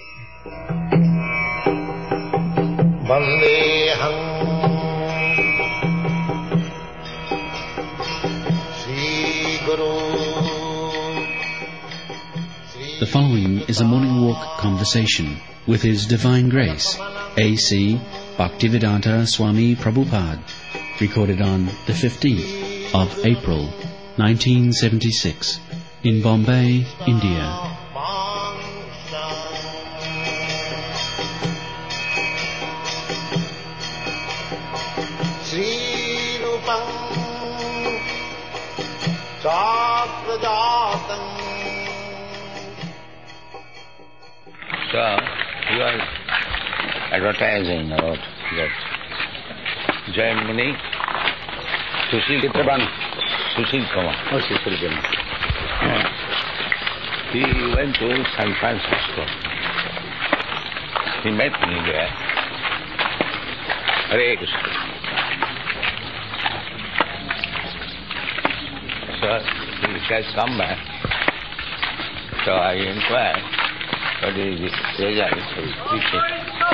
Vandeham Sri Guru. The following is a morning walk conversation with His Divine Grace, A.C. Bhaktivedanta Swami Prabhupada, recorded on the 15th of April, 1976, in Bombay, India. So, he was advertising about that Germany, Sushil Kumar. Oh, Sushil Kumar. He went to San Francisco. He met me there. Hare Krishna. So, he has come back. So I inquired, what is the result of his preaching?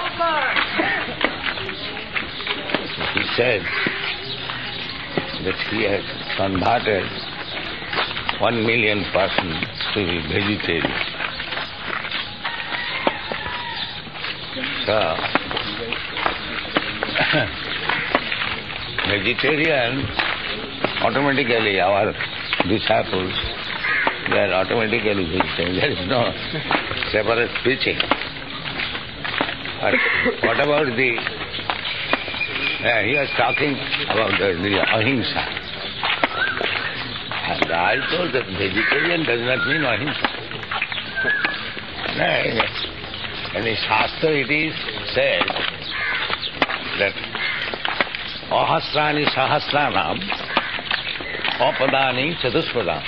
He said that he has converted 1 million persons to be vegetarian. So, vegetarian, automatically our disciples, they are automatically vegetarian. There is no separate preaching. But what about the... he was talking about the ahimsa. And I told that vegetarian does not mean ahimsa. In the Shastra it is said that ahasrani sahasranam apadani chatushpadam.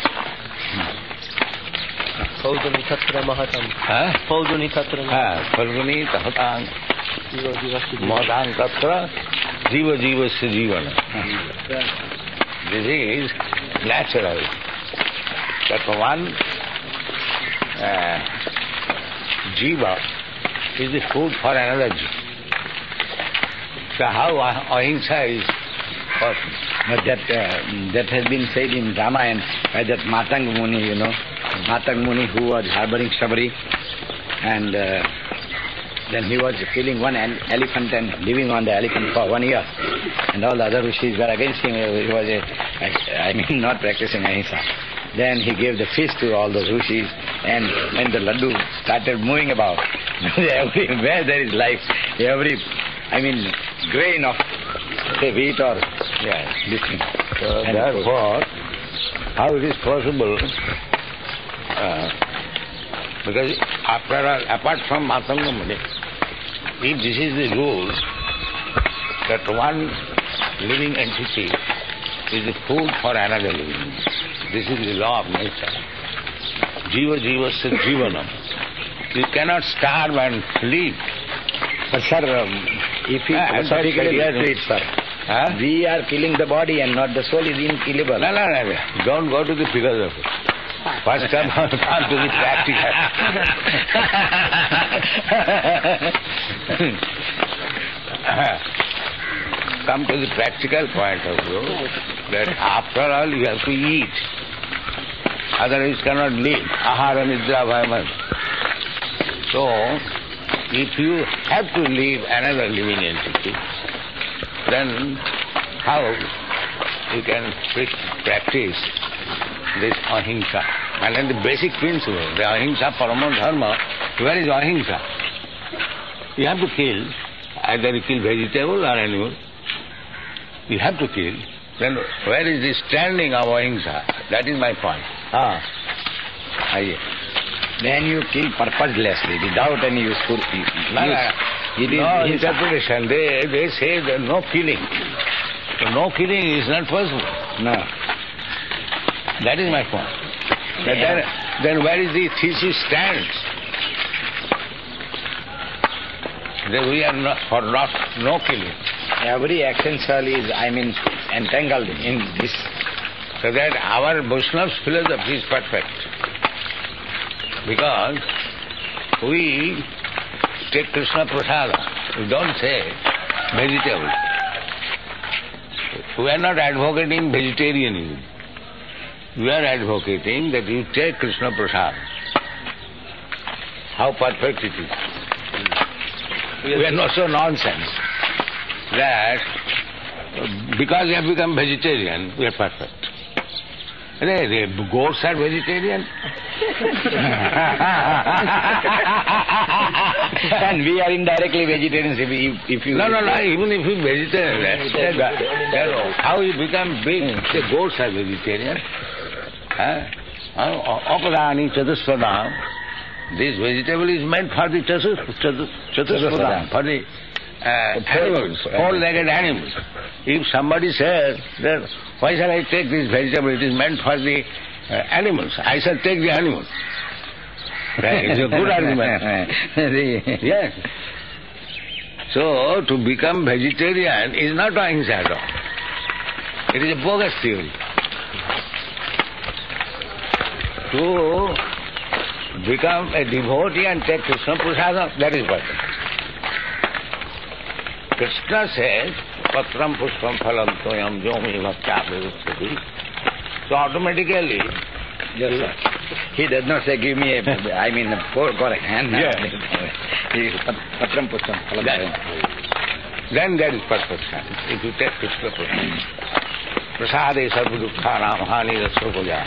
Fauduni tatra mahatam. Fauduni tatra mahatam. Fauduni tahatam. Mahatan tatra jiva jivasya jivana. This is natural. That one jiva is the food for another jiva. So how ahimsa is possible? But that has been said in Ramayana by that Matang Muni, Matang Muni who was harboring Sabri, and then he was killing one elephant and living on the elephant for 1 year, and all the other rishis were against him. He was not practicing ahimsa. Then he gave the fish to all those rishis, and when the laddu started moving about, everywhere there is life, grain of wheat or this thing. So therefore, how it is possible? Because after all, apart from Matanga Muni, if this is the rule that one living entity is the food for another living entity, this is the law of nature. Jiva jivasya jivanam. You cannot starve and live. But sir, if we sir, we are killing the body and not the soul is unkillable. No. Don't go to the philosophy. First come to the practical. Come to the practical point of view that after all you have to eat. Otherwise you cannot live. Ahara nidra bhayaman. So, if you have to leave another living entity, then how you can practice this ahimsa? And then the basic principle, the ahimsa parama dharma, where is ahimsa? You have to kill, either you kill vegetable or animal. You have to kill. Then where is the standing of ahimsa? That is my point. Then you kill purposelessly, without any useful use. No interpretation. They say that no killing. So no killing is not possible. No. That is my point. Then where is the thesis stands? That we are not for no killing. Every action is, entangled in this. So that our Vaishnava's philosophy is perfect. Because we take Krishna Prasada. You don't say vegetable. We are not advocating vegetarianism. We are advocating that you take Krishna Prasada. How perfect it is. We are not so nonsense that because we have become vegetarian, we are perfect. The goats are vegetarian. And we are indirectly vegetarians if you... No, even if you vegetarian, how you become big? The goats are vegetarian. Opadani Chatuspadam. This vegetable is meant for the Chatuspadam, for the animals, four-legged animals. If somebody says that, why shall I take this vegetable? It is meant for the animals. I shall take the animals. It's a good argument. Yes. So, to become vegetarian is not ahimsa at all. It is a bogus theory. To become a devotee and take Krishna Prasada, that is perfect. Krishna says, Patram Pushpam Phalam Toyam Jomi Bhaktyabhivitsati. So automatically, yes, sir. He does not say, give me a hand. Yeah. Patram Pushpam Phalam Toyam. Then that is perfection. If you take Krishna Prasada. Prasade sarva dukkhanam hani rasogoja.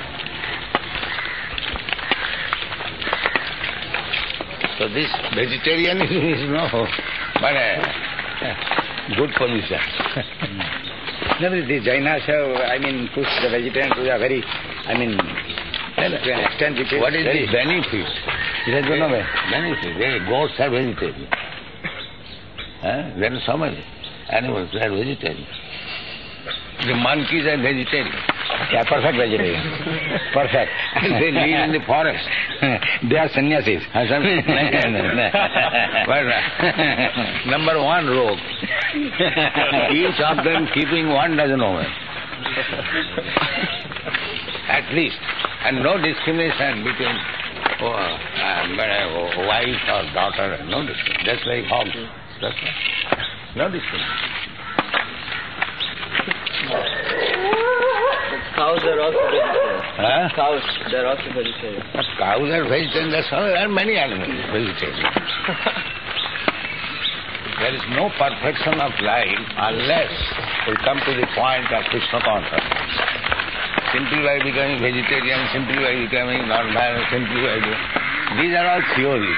So this vegetarianism is but a good position. No, the Jainas have, push the vegetarian to a very, to an extent which is... What is the benefit? It has no benefit. The goats are vegetarian. Then so many animals are vegetarian. The monkeys are vegetarian. Yeah, perfect vegetarian. Perfect. They live in the forest. They are sannyasis. But number one rogue. Each of them keeping 1 dozen women. At least. And no discrimination between wife or daughter. No discrimination. Just like hogs. That's right. No discrimination. Cows are also vegetarian. Cows, they're also vegetarian. Cows are vegetarian. There are many animals vegetarian. There is no perfection of life unless we come to the point of Krishna consciousness. Simply by becoming vegetarian, simply by becoming non-violent, simply by these are all theories.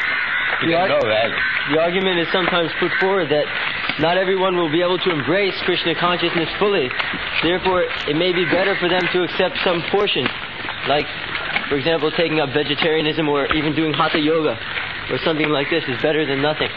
The argument is sometimes put forward that not everyone will be able to embrace Krishna consciousness fully. Therefore, it may be better for them to accept some portion, like, for example, taking up vegetarianism or even doing hatha yoga or something like this is better than nothing.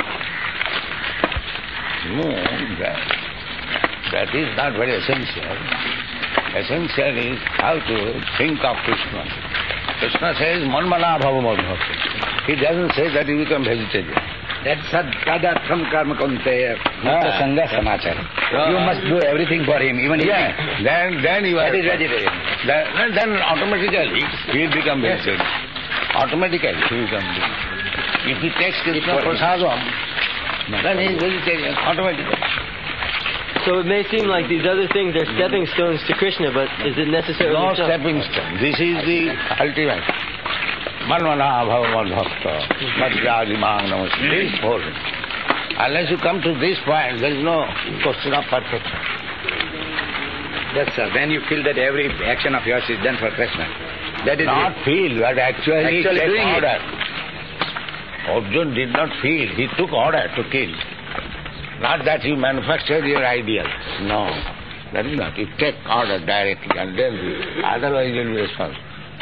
No, that is not very essential. Essential is how to think of Krishna. Krishna says, Manmana Bhavamadbhakti. He doesn't say that you become vegetarian. That's Sadatram Karma Kunteya. Sangha Samachara. You must do everything for him, even then you are... That is vegetarian. Then automatically he will become vegetarian. Automatically he will become vegetarian. If he takes Krishna Prasadam, then he is vegetarian, automatically. So it may seem like these other things are stepping stones to Krishna, but is it necessarily no so? Stepping stone. This is the ultimate. Manvana Bhavaman Bhakta Madhyadimang Namaste. This portion. Unless you come to this point, there is no question of perfection. Yes, sir. Then you feel that every action of yours is done for Krishna. That is not it. Feel, but actually doing order. it. Arjuna did not feel. He took order to kill. Not that you manufactured your ideal. No. That is not. You take order directly and then otherwise you will be responsible.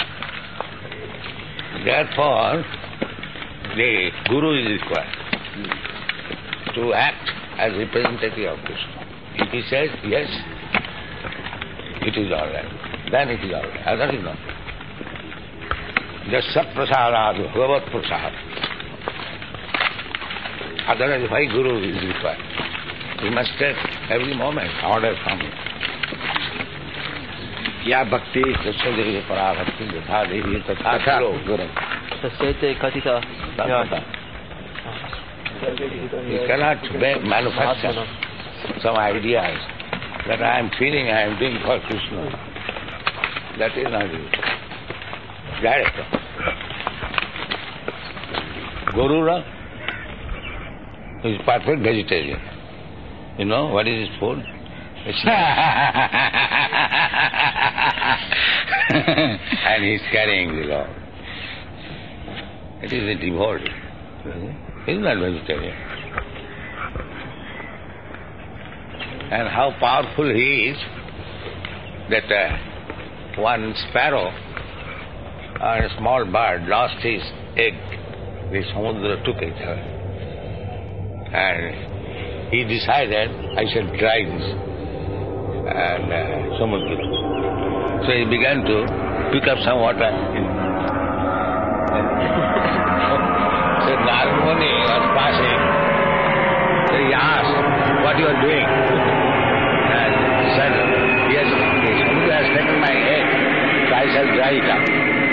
Therefore, the Guru is required to act as representative of Krishna. If he says, yes, it is all right, then it is all right. Otherwise not. Just Sat Prasadad, Bhagavat Prasad. Otherwise, why Guru is required? He must take every moment order from him. Ya bhakti tasyadevi parabhakti yatha devi tatha guru. Tasyate katita. You cannot manufacture some ideas that I am feeling I am doing for Krishna. That is not it. Direct. Gorura is perfect vegetarian. You know what is his food? And he is carrying the Lord. It is a devotee. He is not vegetarian. And how powerful he is that one sparrow or a small bird lost his egg. The Samudra took it. And he decided, I shall try this. And Samudra. So he began to pick up some water. So Narada Muni was passing. So he asked, what you are doing? And he said, yes, the Samudra has taken my egg, so I shall dry it up.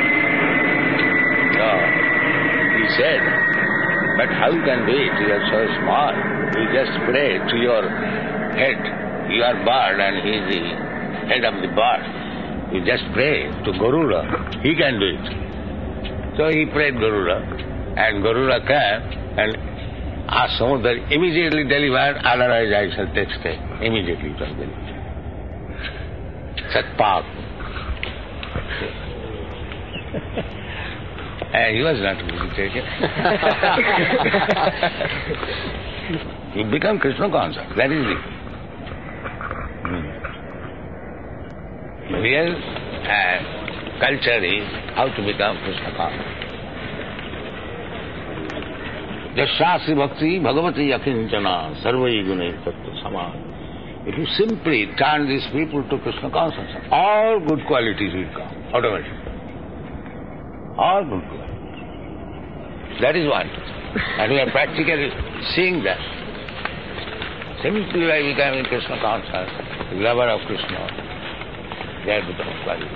So he said, but how you can do it? You are so small. You just pray to your head. You are bird and he is the head of the bird. You just pray to Garuda. He can do it. So he prayed Garuda, and Garuda came and asked Samudra, immediately deliver, otherwise I shall take stay. Immediately it was delivered. Such power. And he was not a vegetarian. He became Krishna conscious. That is it. Real culture is how to become Krishna conscious. Jasya bhakti bhagavati yakinchana sarvai gunai tattva sama. If you simply turn these people to Krishna consciousness, all good qualities will come automatically. All good qualities. That is one. And we are practically seeing that. Simply by becoming Krishna conscious, lover of Krishna, they have become qualities.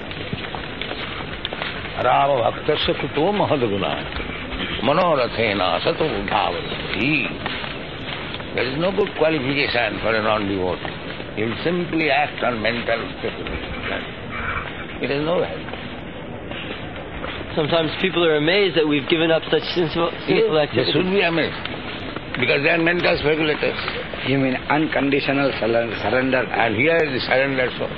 Rama bhaktasya kuto mahadguna manorathena sato bhavati. There is no good qualification for a non-devotee. He will simply act on mental capability. It has no value. Sometimes people are amazed that we've given up such sinful activities. They should be amazed. Because they are mental speculators. You mean unconditional surrender? And here is the surrender soul.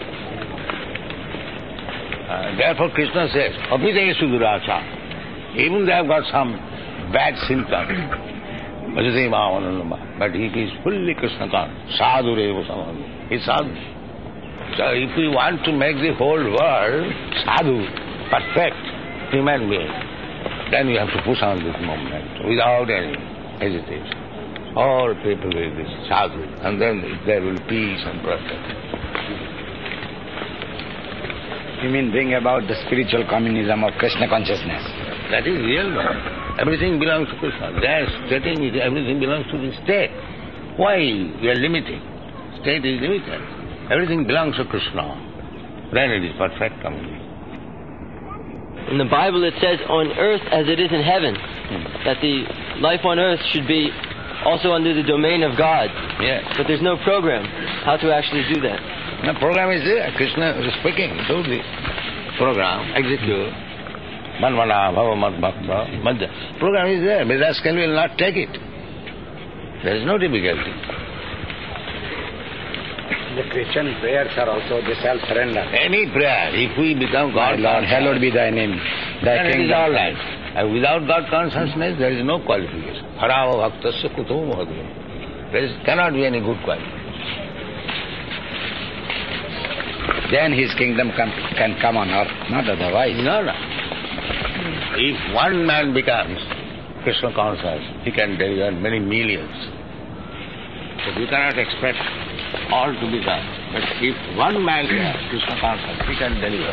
Therefore Krishna says, Apideshu duracha. Even they have got some bad symptoms. But if he is fully Krishna conscious, sadhu reva samadhu. He is sadhu. So if we want to make the whole world sadhu, perfect human being, then we have to push on this movement without any hesitation. All people will be sadhu, and then there will be peace and prosperity. You mean bring about the spiritual communism of Krishna consciousness? That is real one. Everything belongs to Krishna. They are stating it, everything belongs to the state. Why we are limiting? State is limited. Everything belongs to Krishna. Then it is perfect communism. In the Bible it says, on earth as it is in heaven, that the life on earth should be also under the domain of God. Yes. But there's no program how to actually do that. The program is there. Krishna is speaking to the program. Execute. Manvana bhava bhakta madhya. Program is there. Vedaskan will not take it. There is no difficulty. The Christian prayers are also the self-surrender. Any prayer, if we become God, Lord, hallowed be thy name. Thy then it is kingdom. all right. And without God consciousness, there is no qualification. Harava bhaktasya kuto mahadva. There cannot be any good qualification. Then his kingdom can come on earth, not otherwise. No. If one man becomes Krishna conscious, he can deliver many millions. So you cannot expect all to be done. But if one man is Krishna conscious, he can deliver.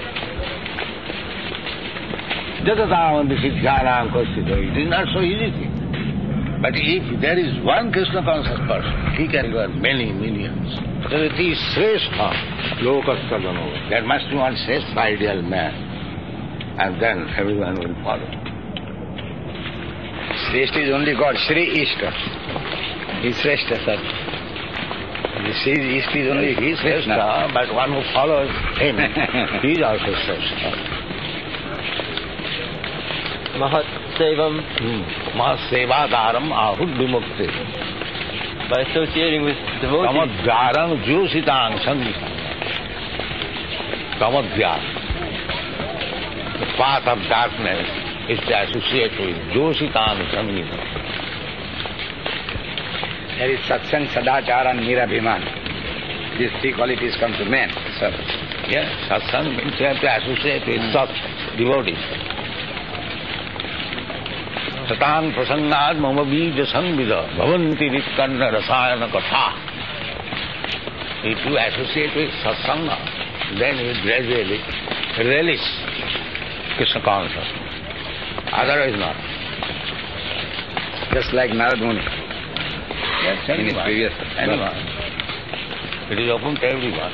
It is not so easy thing. But if there is one Krishna conscious person, he can deliver many millions. So it is Srestha Lokastadano. There must be one Srestha ideal man. And then everyone will follow. Ishta is only God. Shri Ishta. He's Shrestha, sir. Shri Ishta is only He is Krishna. Shrestha, but one who follows him, he is also Shrestha. Mahat Sevam, Mahasevadaram ahud vimukti. by associating with devotees. Kamadhyaram jyositang sangi. Kamadhyar. The path of darkness is to associate with jyositang sangi. There is satsang, sadachara and nirabhiman. These three qualities come to men, sir. Yes, satsang means you have to associate with sat, devotees. Satan prasangad mama bija sangvida bhavanti vitkanna rasayana katha. If you associate with satsanga, then you gradually relish Krishna consciousness. Otherwise not. Just like Narad Muni. Yes, In his anyone. previous Anyone. It is open to everyone.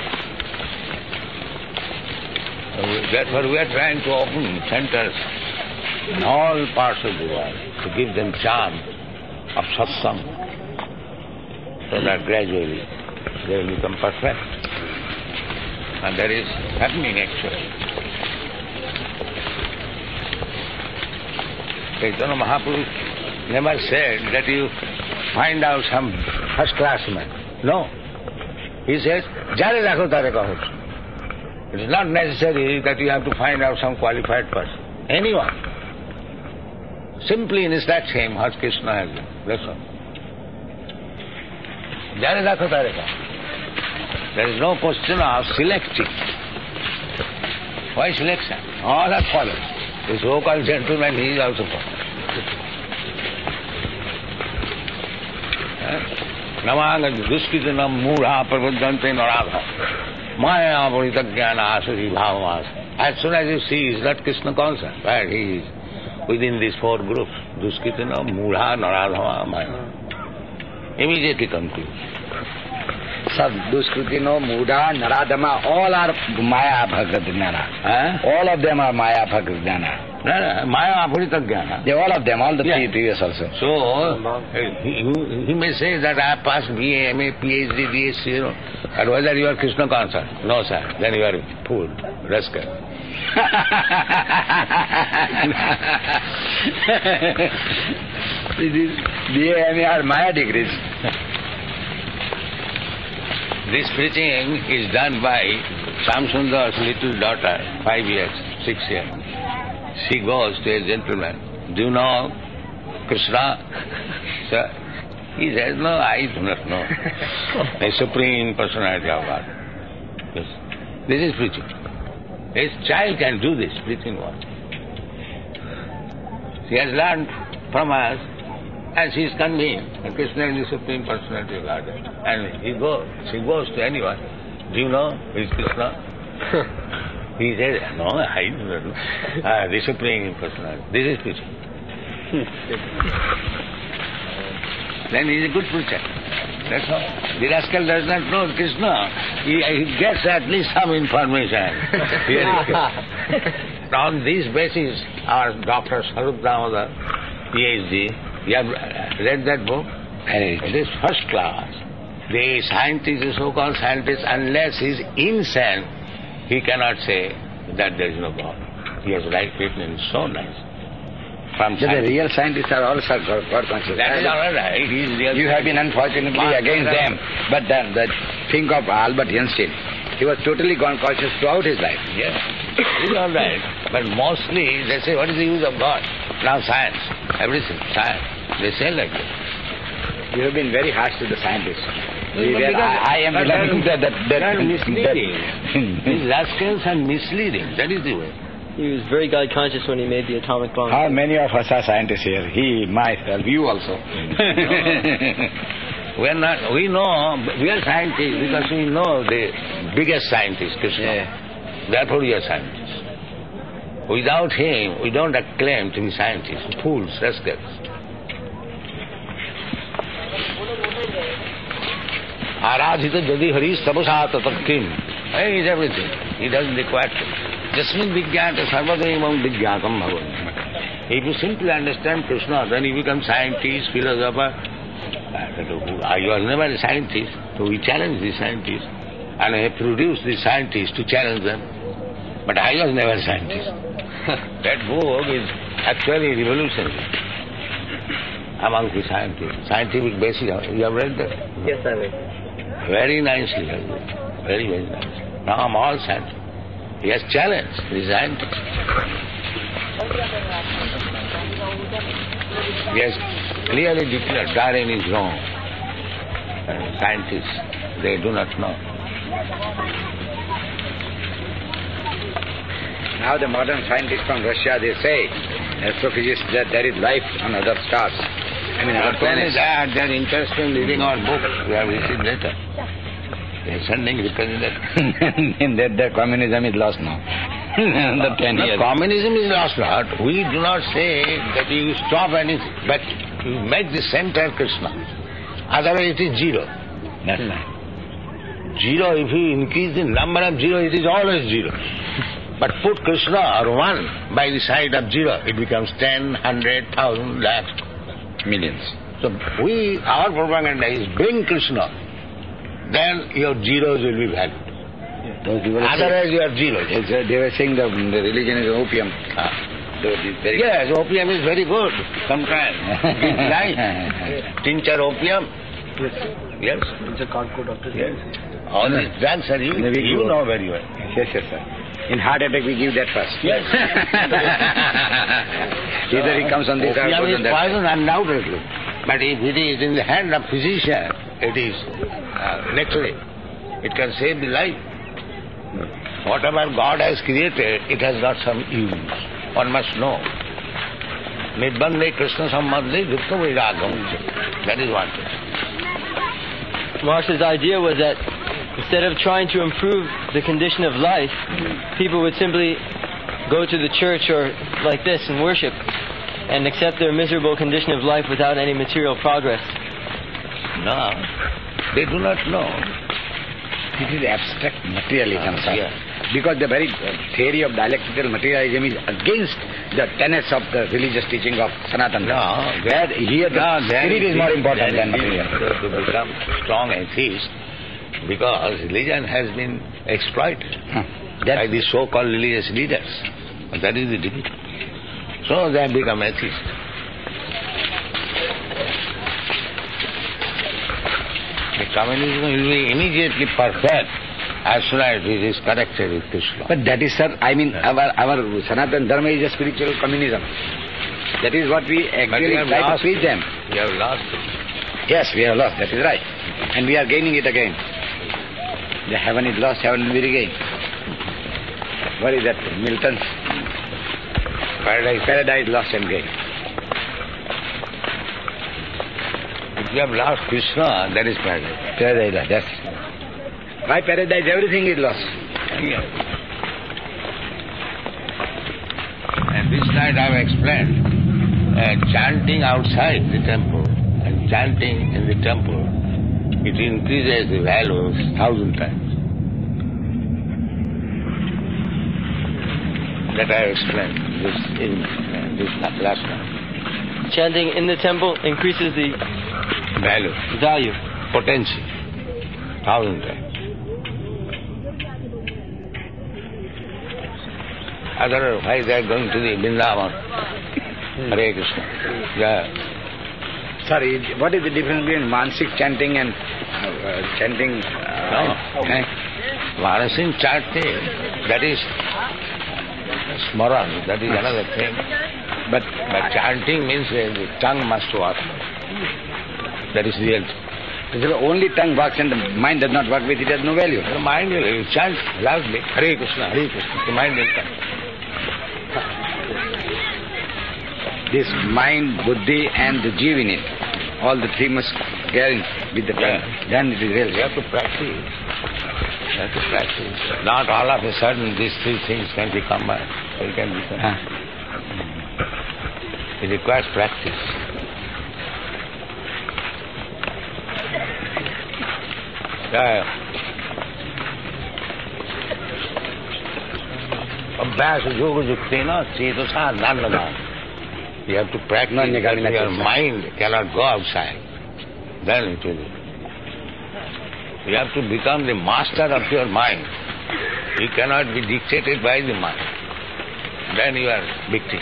So therefore we are trying to open centers in all parts of the world to give them chance of satsang so that gradually they will become perfect. And that is happening actually. Chaitanya Mahaprabhu never said that you find out some first class man. No. He says, Jare rakho tare kaho. It is not necessary that you have to find out some qualified person. Anyone. Simply instruct him what Krishna has done. That's all. Jare rakho tare kaho. There is no question of selecting. Why selection? All are followers. The so-called gentleman, he is also followed. Namanga duskitanam mudha pravadante naradha. Maya paritagyan asari bhavamas. As soon as you see, is not Krishna conscious, right? He is within these four groups. Duskitanam mudha naradha maya. Immediately conclude. Sir, Duskritino, Muda, Naradama, all are Maya Bhagavadhyana. All of them are Maya Bhagavadhyana. Maya Apuritagyana. They all of them, all the three previous also. So, he may say that I have passed BA, MA, PhD, DSc, but whether you are Krishna conscious? No, sir. Then you are a fool, rascal. These BA, MA are Maya degrees. This preaching is done by Shamsundar's little daughter, 5 years, 6 years. She goes to a gentleman. Do you know Krishna? Sir, he says, no, I do not know. A supreme personality of God. Yes. This is preaching. A child can do this preaching work. She has learned from us, and she is convinced that Krishna is the supreme personality of God. And she goes to anyone. Do you know who is Krishna? He says, no, I do not know. The supreme personality. This is preaching. Then he is a good preacher. That's all. The rascal does not know Krishna. He gets at least some information. On this basis, our Dr. Sarup Damodar, PhD, you have read that book? It is first class. The scientist, the so-called scientist, unless he is insane, he cannot say that there is no God. He has written in so nice. The real scientists are all God conscious. That is all right. He is real. You have been unfortunately against them. But then, think of Albert Einstein. He was totally God conscious throughout his life. Yes, it is all right. But mostly they say, what is the use of God? Now science, everything, science. They say like this. You have been very harsh to the scientists. I am belonging to that. They are misleading. These rascals are misleading. That is the way. He was very God conscious when he made the atomic bomb. How many of us are scientists here? He, myself, you also. We are not. We know we are scientists because we know the biggest scientist, Krishna. Yeah. Therefore, we are scientists. Without him, we don't claim to be scientists. Fools, rascals. Aradhita jadi hari sabasata tatkim. He is everything. He doesn't require to. Jasmin vigyata sarvadevamam vigyatam bhavan. If you simply understand Krishna, then you become scientist, philosopher. I was never a scientist, so we challenge the scientists. And I have produced the scientists to challenge them. But I was never a scientist. That book is actually revolutionary among the scientists. Scientific basis. You have read that? Yes, I will. Very nicely. Very, very nicely. Now I'm all scientists. He has challenged the scientists. He has clearly declared Darwin is wrong. Scientists, they do not know. Now the modern scientists from Russia, they say, astrophysicists, that there is life on other stars. I mean, other Not only planets. that, they are interested in reading our book. We have received letter. They are sending representatives. In that communism is lost now. The 10 years. Communism is lost not. We do not say that you stop anything, but you make the center Krishna. Otherwise it is zero. That's right. Zero, if you increase the number of zero, it is always zero. But put Krishna or one by the side of zero, it becomes 10, 100, 1,000, lakhs. Millions. So our propaganda is bring Krishna, then your zeros will be valued. Those people Otherwise you have zeros. they were saying the religion is opium. Yes, opium is very good. Sometimes. Give life. Tincture opium. Yes. It's a concord doctor. Yes. All these drugs are used. You know very well. Yes, sir. In heart attack we give that first. Yes. Either he comes on this or opium goes is on that. poison, undoubtedly. But if it is in the hand of physician, it is necessary. It can save the life. Whatever God has created, it has got some use. One must know. Nibbande Krishna Sambandhe Dukha Vairagam. That is one thing. Maharsh's idea was that instead of trying to improve the condition of life, people would simply go to the church or like this and worship and accept their miserable condition of life without any material progress. No, they do not know. This is abstract materialism, sir. Yeah. Because the very theory of dialectical materialism is against the tenets of the religious teaching of Sanatana. No, Where here the spirit is more important than material. To become strong atheist, because religion has been exploited by the so-called religious leaders. And that is the difficulty. So they have become atheists. The communism will be immediately perfect as soon as it is connected with Krishna. But that is, sir, I mean, our Sanatana Dharma is a spiritual communism. That is what we actually try to preach them. We have lost it. Yes, we have lost, that is right. And we are gaining it again. The heaven is lost, heaven will be regained. What is that? Milton's Paradise lost and gained. If you have lost Krishna, that is paradise. Paradise lost, yes. By paradise, everything is lost. Yes. And this night I have explained, chanting outside the temple and chanting in the temple, it increases the values 1,000 times. That I have explained this last night. Chanting in the temple increases the Value, value. potential, 1,000 times. Otherwise they are going to the Vrindavan. Hare Krishna. Yeah. Sorry, what is the difference between Mansik chanting and chanting? Manasik chanting, that is smaran, that is another thing. But chanting means the tongue must work. That is real. If only tongue works and the mind does not work with it, has no value. The mind will chant loudly, Hare Krishna, Hare Krishna. The mind will come. This mind, buddhi and the jiva in it, all the three must get in with the tongue. Then it is real. You have to practice. You have to practice. Not all of a sudden these three things can be combined. They can become. It requires practice. अभ्यास योग युक्तेन चेतसा नान्यथा You have to practice that your mind cannot go outside. Then it will be. You have to become the master of your mind. You cannot be dictated by the mind. Then you are victim.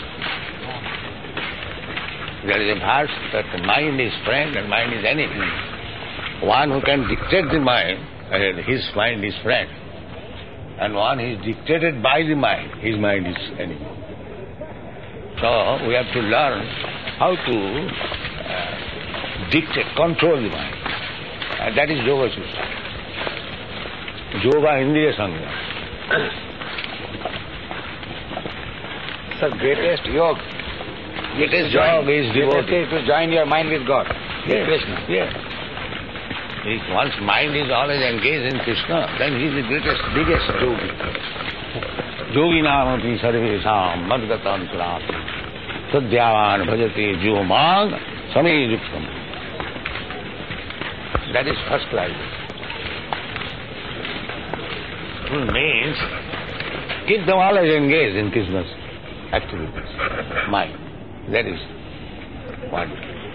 There is a verse that the mind is friend and mind is enemy. One who can dictate the mind, his mind is friend. And one who is dictated by the mind, his mind is enemy. So we have to learn how to dictate, control the mind. And that is Yoga Sutra. Yoga Indriya Sangha. Sir, greatest yoga. Greatest yoga is devotee. To join your mind with God, with Krishna. Yes. If one's mind is always engaged in Krishna, then he is the greatest, biggest yogi. Yoginamapi sarvesam madgatam surati sadhyavan bhajate jyomang same yuktam. That is first class. Means keep them always engaged in Krishna's activities. Mind. That is what.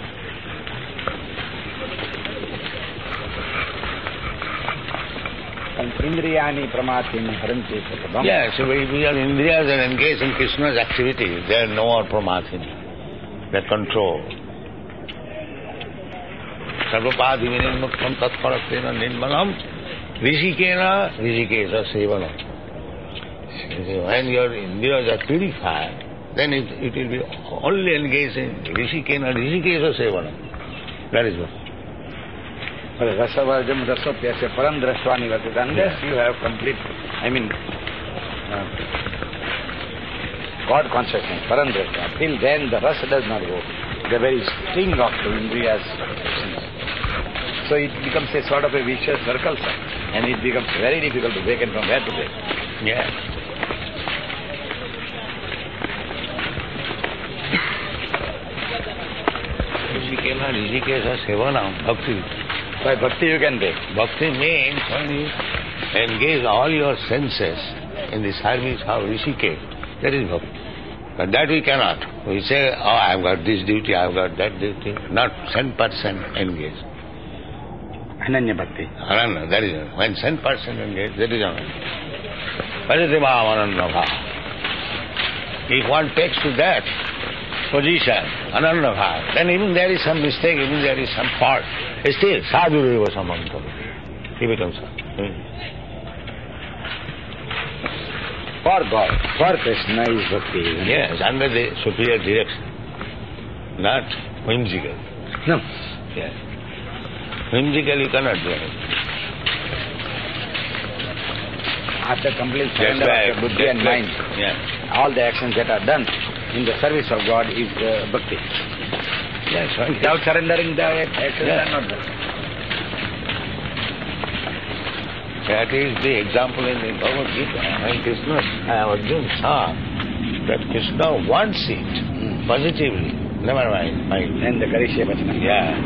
Indriyani pramatini haranti sapadam. Yes, if your indriyas are engaged in Krishna's activities, they are no more pramatini. They control. Sarvapadi vinimuktam tatparatena nirmanam rishikena rishikesa sevanam. When your indriyas are purified, then it will be only engaged in rishikena rishikesa sevanam. That is what. Rasavarjam rasapyasya param drastvani vatita. Unless you have complete, God consciousness, param drastvani, till then the rasa does not go. The very sting of the indriyas. So it becomes a sort of a vicious circle, sir. And it becomes very difficult to break it from where to break. Yes. Rishikena rishikesa sevanam bhakti. By bhakti you can break. Bhakti means when you engage all your senses in the service of Rishikesh, that is bhakti. But that we cannot. We say, I've got this duty, I've got that duty. Not 100% engaged. Ananya bhakti. Ananya, that is it. When 100% engaged, that is Ananya. Pajatimam Ananya Bhava. If one takes to that position, Ananya Bhava, then even there is some mistake, even there is some fault, still, sadhureva samanta. He becomes sadhu. For God, for Krishna is bhakti. Yes, under the superior direction. Not whimsical. No. Yes. Whimsical you cannot do anything. After complete surrender of the buddhi and mind, all the actions that are done in the service of God is bhakti. Yes, without surrendering, the actions are not done. That is the example in the Bhagavad Gita. When Krishna, Arjuna saw that Krishna wants it positively, never mind. And the Karishya Vachana. Yeah.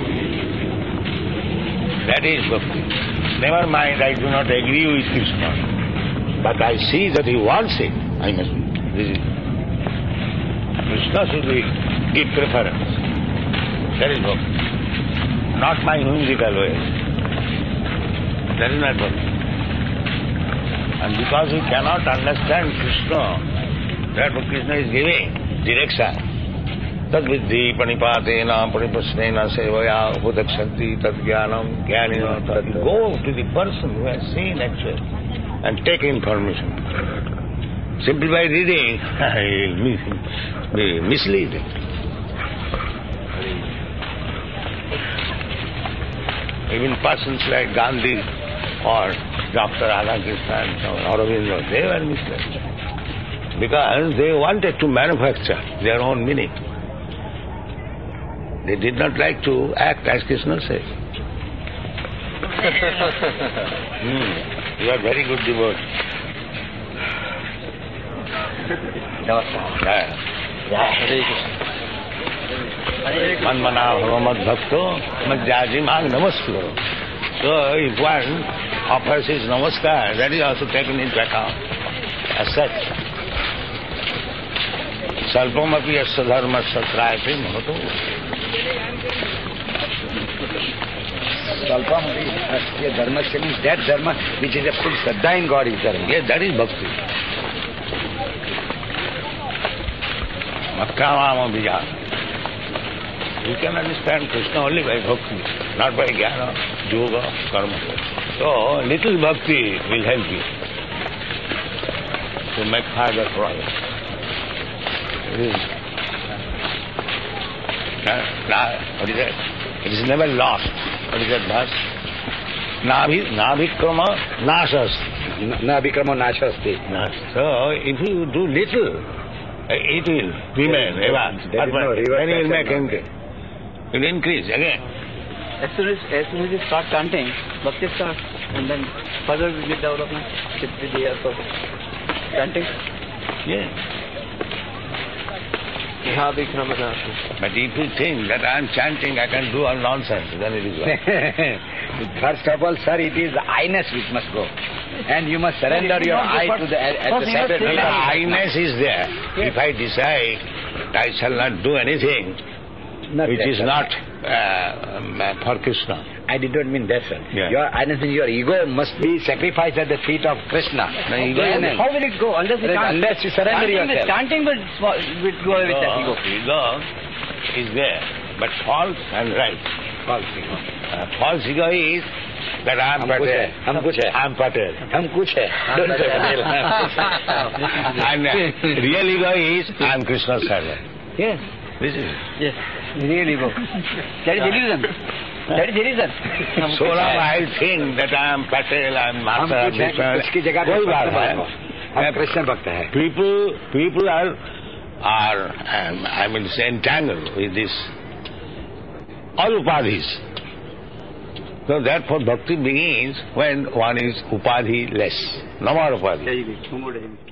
That is bhakti. Never mind, I do not agree with Krishna, but I see that he wants it. I must. This is. Krishna should give preference. That is bhakti. Not my whimsical way. That is not bhakti. And because we cannot understand Krishna, therefore Krishna is giving direction. Tad viddhi panipatena panipasnena sevaya upadekshanti tad jnanam jnanina tad. Go to the person who has seen actually and take information. Simply by reading, he will be misleading. Even persons like Gandhi or Dr. Radhakrishnan or Aurobindo, they were misled. Because they wanted to manufacture their own meaning. They did not like to act as Krishna says. You are very good devotee. Manmana bhavamad bhakto madhyaji mang namaskaro. So if one offers his namaskar, that is also taken into account as such. Salpamapi yasya dharmasya trayate mahato. Salpamapi yasya dharmasya means that dharma which is a full Shraddha in God is dharma. Yes, that is bhakti. Matkamama bija. You can understand Krishna only by bhakti, not by jnana, yoga, karma. So, little bhakti will help you to make further progress. What is that? It is never lost. What is that verse? Navikrama nashas. Navikrama nashasti. So, if you do little, it will remain ever. Then it will make increase. It will increase again. As soon as you start chanting, bhakti starts, and then further we get development with the years of chanting. Yes. But if you think that I am chanting, I can do all nonsense, then it is wrong. First of all, sir, it is the I-ness which must go. And you must surrender your I to the separate. The I-ness is there. If I decide I shall not do anything which is not for Krishna. I did not mean that, sir. Yeah. Your I-ness means your ego must be sacrificed at the feet of Krishna. How will it go? Unless you surrender yourself. Chanting will go away with that ego. Ego is there, but false and right. False ego. False ego is that I am Patel. Hum kuch hai. I am Patel. Hum kuch hai. Don't say Patel. And real ego is I am Krishna's servant. Yes. This is it. Yes. Real ego. That is illusion. That is illusion. So long I think that I am Patel, I am Master of Krishna. उसकी जगह कोई बात है. हम कृष्ण भक्त हैं. People are I mean entangled with this all upadhis. So therefore bhakti begins when one is upadhi less. No more upadhi.